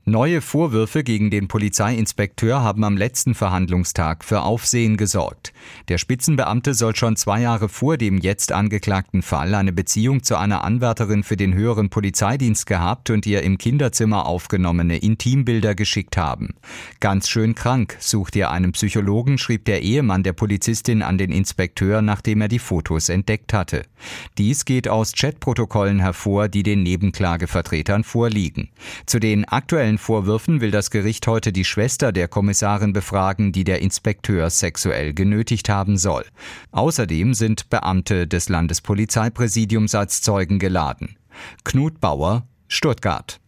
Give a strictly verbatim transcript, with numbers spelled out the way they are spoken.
Neue Vorwürfe gegen den Polizeiinspekteur haben am letzten Verhandlungstag für Aufsehen gesorgt. Der Spitzenbeamte soll schon zwei Jahre vor dem jetzt angeklagten Fall eine Beziehung zu einer Anwärterin für den höheren Polizeidienst gehabt und ihr im Kinderzimmer aufgenommene Intimbilder geschickt haben. Ganz schön krank, sucht ihr einen Psychologen, schrieb der Ehemann der Polizistin an den Inspekteur, nachdem er die Fotos entdeckt hatte. Dies geht aus Chatprotokollen hervor, die den Nebenklagevertretern vorliegen. Zu den aktuellen Vorwürfen will das Gericht heute die Schwester der Kommissarin befragen, die der Inspekteur sexuell genötigt haben soll. Außerdem sind Beamte des Landespolizeipräsidiums als Zeugen geladen. Knut Bauer, Stuttgart.